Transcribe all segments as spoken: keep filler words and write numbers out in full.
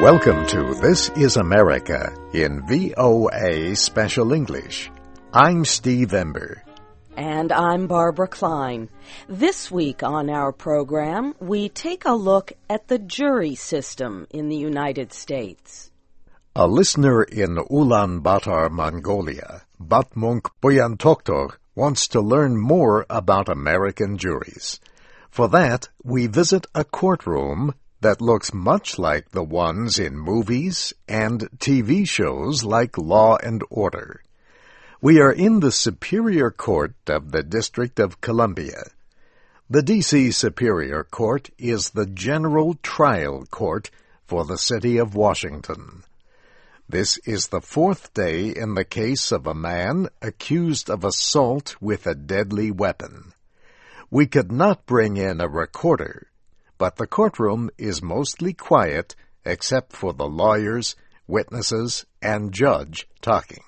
Welcome to This is America in V O A Special English. I'm Steve Ember. And I'm Barbara Klein. This week on our program, we take a look at the jury system in the United States. A listener in Ulaanbaatar, Mongolia, Batmunk Buyantoktor, wants to learn more about American juries. For that, we visit a courtroom that looks much like the ones in movies and T V shows like Law and Order. We are in the Superior Court of the District of Columbia. The D C Superior Court is the general trial court for the city of Washington. This is the fourth day in the case of a man accused of assault with a deadly weapon. We could not bring in a recorder, but the courtroom is mostly quiet except for the lawyers, witnesses, and judge talking.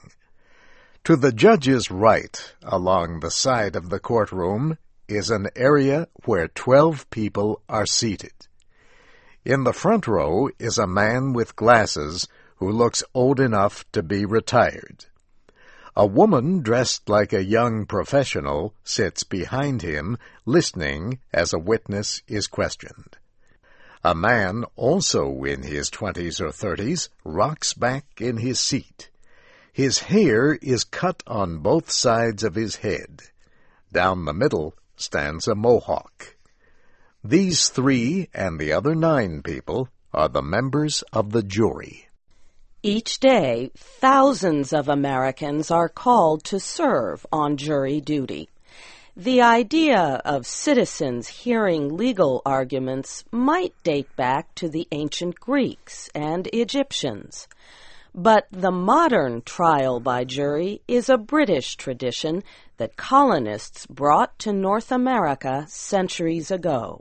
To the judge's right, along the side of the courtroom, is an area where twelve people are seated. In the front row is a man with glasses who looks old enough to be retired. A woman dressed like a young professional sits behind him, listening as a witness is questioned. A man, also in his twenties or thirties, rocks back in his seat. His hair is cut on both sides of his head. Down the middle stands a mohawk. These three and the other nine people are the members of the jury. Each day, thousands of Americans are called to serve on jury duty. The idea of citizens hearing legal arguments might date back to the ancient Greeks and Egyptians. But the modern trial by jury is a British tradition that colonists brought to North America centuries ago.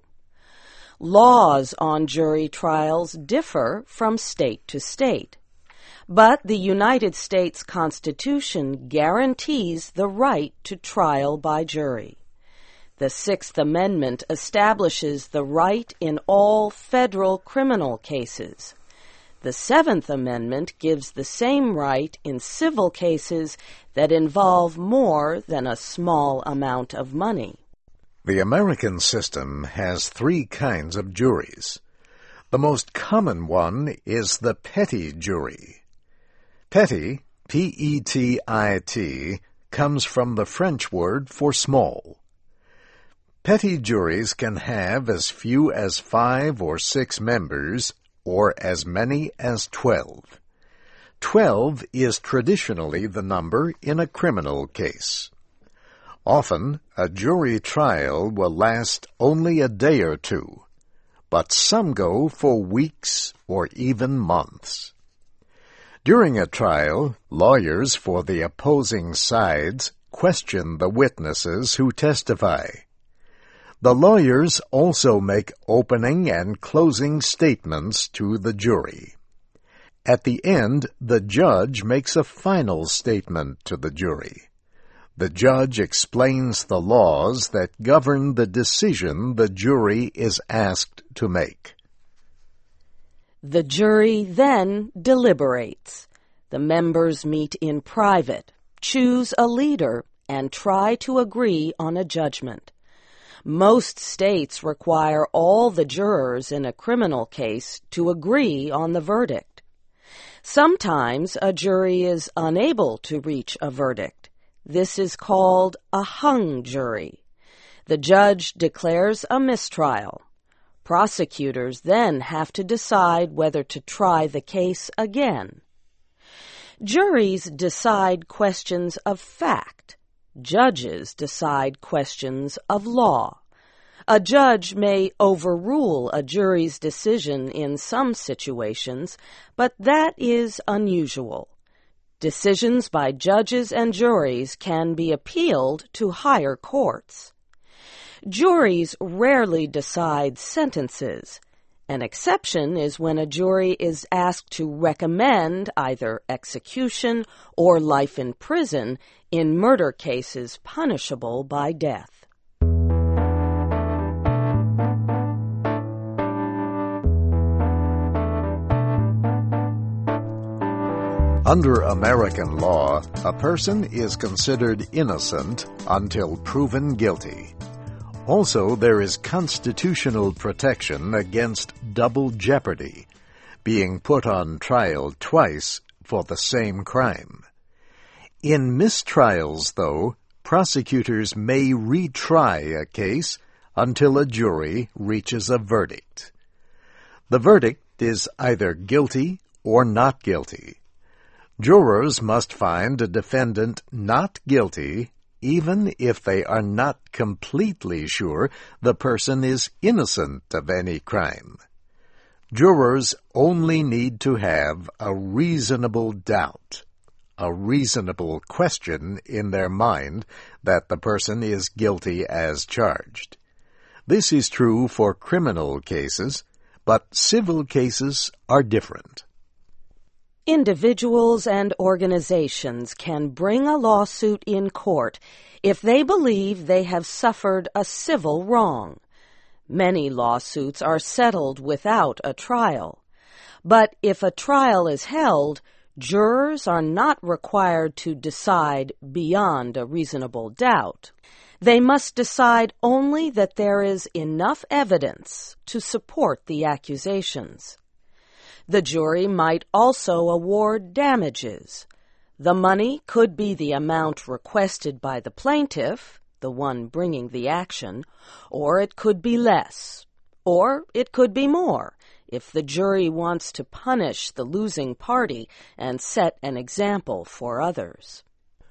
Laws on jury trials differ from state to state. But the United States Constitution guarantees the right to trial by jury. The Sixth Amendment establishes the right in all federal criminal cases. The Seventh Amendment gives the same right in civil cases that involve more than a small amount of money. The American system has three kinds of juries. The most common one is the petty jury. Petty, P E T I T, comes from the French word for small. Petty juries can have as few as five or six members, or as many as twelve. Twelve is traditionally the number in a criminal case. Often, a jury trial will last only a day or two, but some go for weeks or even months. During a trial, lawyers for the opposing sides question the witnesses who testify. The lawyers also make opening and closing statements to the jury. At the end, the judge makes a final statement to the jury. The judge explains the laws that govern the decision the jury is asked to make. The jury then deliberates. The members meet in private, choose a leader, and try to agree on a judgment. Most states require all the jurors in a criminal case to agree on the verdict. Sometimes a jury is unable to reach a verdict. This is called a hung jury. The judge declares a mistrial. Prosecutors then have to decide whether to try the case again. Juries decide questions of fact. Judges decide questions of law. A judge may overrule a jury's decision in some situations, but that is unusual. Decisions by judges and juries can be appealed to higher courts. Juries rarely decide sentences. An exception is when a jury is asked to recommend either execution or life in prison in murder cases punishable by death. Under American law, a person is considered innocent until proven guilty. Also, there is constitutional protection against double jeopardy, being put on trial twice for the same crime. In mistrials, though, prosecutors may retry a case until a jury reaches a verdict. The verdict is either guilty or not guilty. Jurors must find a defendant not guilty even if they are not completely sure the person is innocent of any crime. Jurors only need to have a reasonable doubt, a reasonable question in their mind that the person is guilty as charged. This is true for criminal cases, but civil cases are different. Individuals and organizations can bring a lawsuit in court if they believe they have suffered a civil wrong. Many lawsuits are settled without a trial. But if a trial is held, jurors are not required to decide beyond a reasonable doubt. They must decide only that there is enough evidence to support the accusations. The jury might also award damages. The money could be the amount requested by the plaintiff, the one bringing the action, or it could be less, or it could be more, if the jury wants to punish the losing party and set an example for others.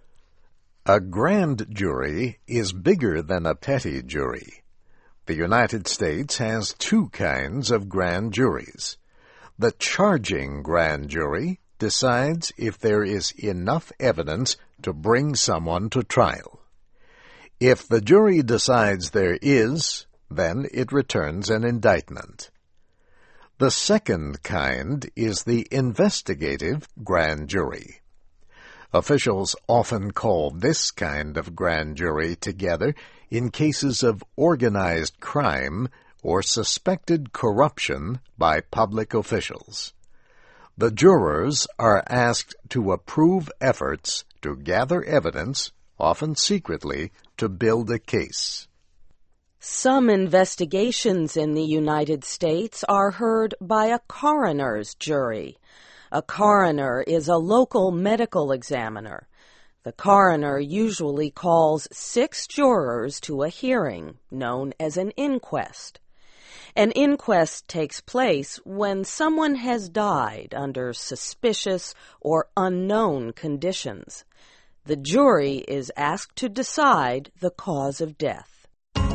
A grand jury is bigger than a petty jury. The United States has two kinds of grand juries. The charging grand jury decides if there is enough evidence to bring someone to trial. If the jury decides there is, then it returns an indictment. The second kind is the investigative grand jury. Officials often call this kind of grand jury together in cases of organized crime or suspected corruption by public officials. The jurors are asked to approve efforts to gather evidence, often secretly, to build a case. Some investigations in the United States are heard by a coroner's jury. A coroner is a local medical examiner. The coroner usually calls six jurors to a hearing, known as an inquest. An inquest takes place when someone has died under suspicious or unknown conditions. The jury is asked to decide the cause of death.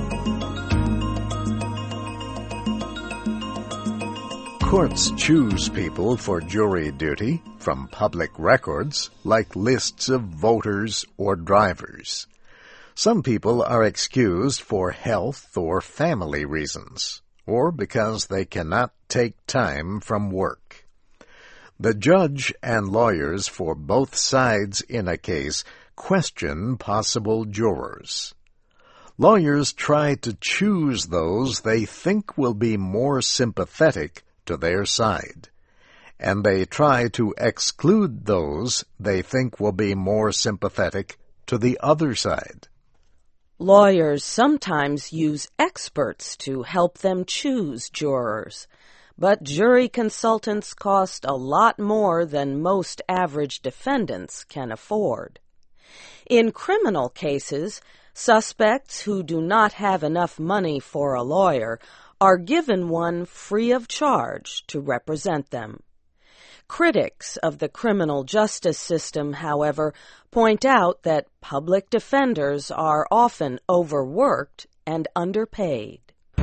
Courts choose people for jury duty from public records, like lists of voters or drivers. Some people are excused for health or family reasons, or because they cannot take time from work. The judge and lawyers for both sides in a case question possible jurors. Lawyers try to choose those they think will be more sympathetic to their side, and they try to exclude those they think will be more sympathetic to the other side. Lawyers sometimes use experts to help them choose jurors, but jury consultants cost a lot more than most average defendants can afford. In criminal cases, suspects who do not have enough money for a lawyer are given one free of charge to represent them. Critics of the criminal justice system, however, point out that public defenders are often overworked and underpaid.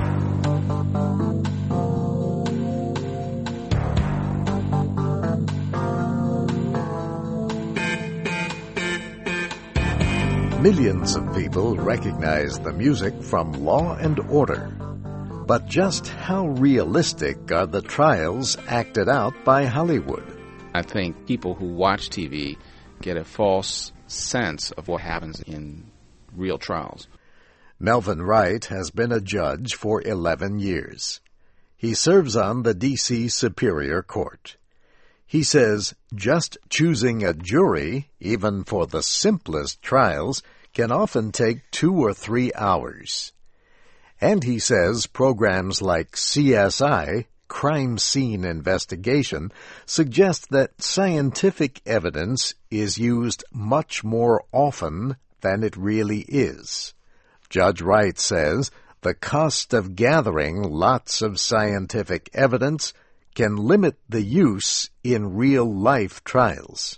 Millions of people recognize the music from Law and Order. But just how realistic are the trials acted out by Hollywood? I think people who watch T V get a false sense of what happens in real trials. Melvin Wright has been a judge for eleven years. He serves on the D C Superior Court. He says just choosing a jury, even for the simplest trials, can often take two or three hours. And he says programs like C S I, Crime Scene Investigation, suggest that scientific evidence is used much more often than it really is. Judge Wright says the cost of gathering lots of scientific evidence can limit the use in real-life trials.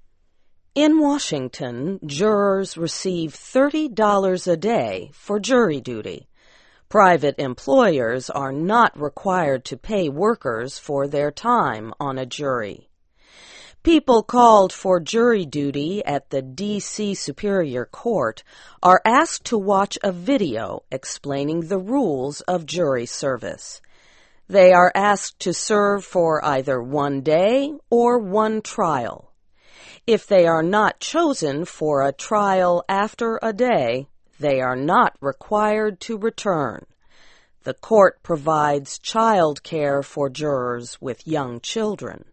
In Washington, jurors receive thirty dollars a day for jury duty. Private employers are not required to pay workers for their time on a jury. People called for jury duty at the D C Superior Court are asked to watch a video explaining the rules of jury service. They are asked to serve for either one day or one trial. If they are not chosen for a trial after a day, they are not required to return. The court provides child care for jurors with young children.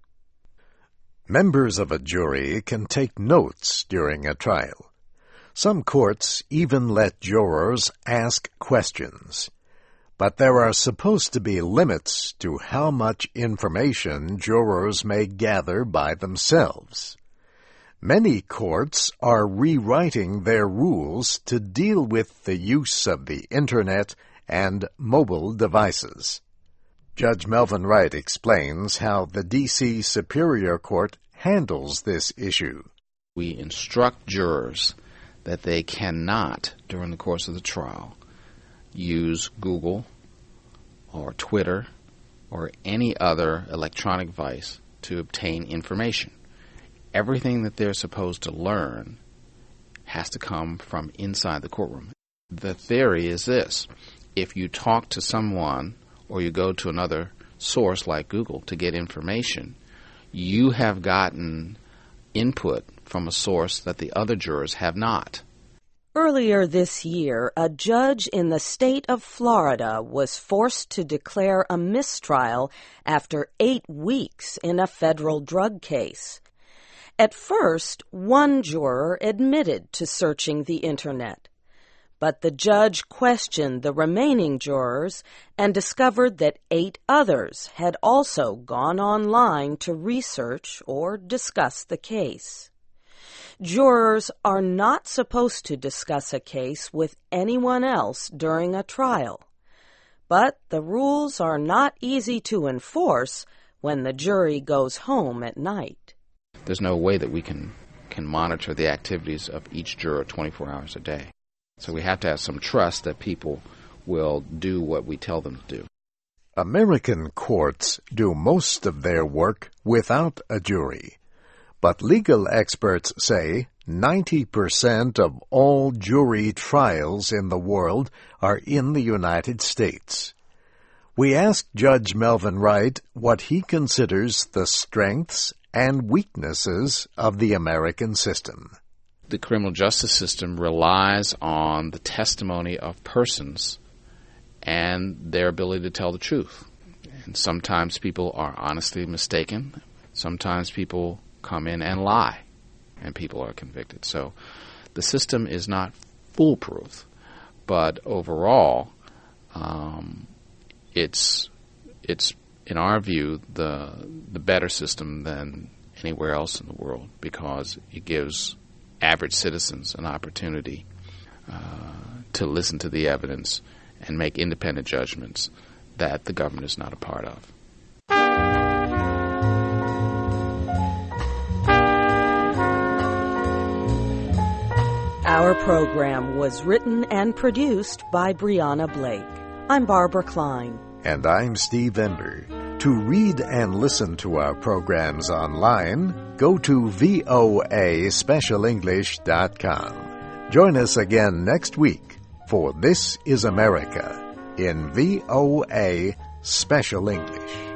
Members of a jury can take notes during a trial. Some courts even let jurors ask questions. But there are supposed to be limits to how much information jurors may gather by themselves. Many courts are rewriting their rules to deal with the use of the Internet and mobile devices. Judge Melvin Wright explains how the D C Superior Court handles this issue. We instruct jurors that they cannot, during the course of the trial, use Google or Twitter or any other electronic device to obtain information. Everything that they're supposed to learn has to come from inside the courtroom. The theory is this: if you talk to someone or you go to another source like Google to get information, you have gotten input from a source that the other jurors have not. Earlier this year, a judge in the state of Florida was forced to declare a mistrial after eight weeks in a federal drug case. At first, one juror admitted to searching the Internet, but the judge questioned the remaining jurors and discovered that eight others had also gone online to research or discuss the case. Jurors are not supposed to discuss a case with anyone else during a trial, but the rules are not easy to enforce when the jury goes home at night. There's no way that we can, can monitor the activities of each juror twenty-four hours a day. So we have to have some trust that people will do what we tell them to do. American courts do most of their work without a jury, but legal experts say ninety percent of all jury trials in the world are in the United States. We asked Judge Melvin Wright what he considers the strengths and weaknesses of the American system. The criminal justice system relies on the testimony of persons and their ability to tell the truth. And sometimes people are honestly mistaken. Sometimes people come in and lie, and people are convicted. So the system is not foolproof, but overall, um, it's it's in our view the the better system than anywhere else in the world, because it gives average citizens an opportunity uh, to listen to the evidence and make independent judgments that the government is not a part of. Our program was written and produced by Brianna Blake. I'm Barbara Klein. And I'm Steve Ember. To read and listen to our programs online, go to V O A special english dot com. Join us again next week for This is America in V O A Special English.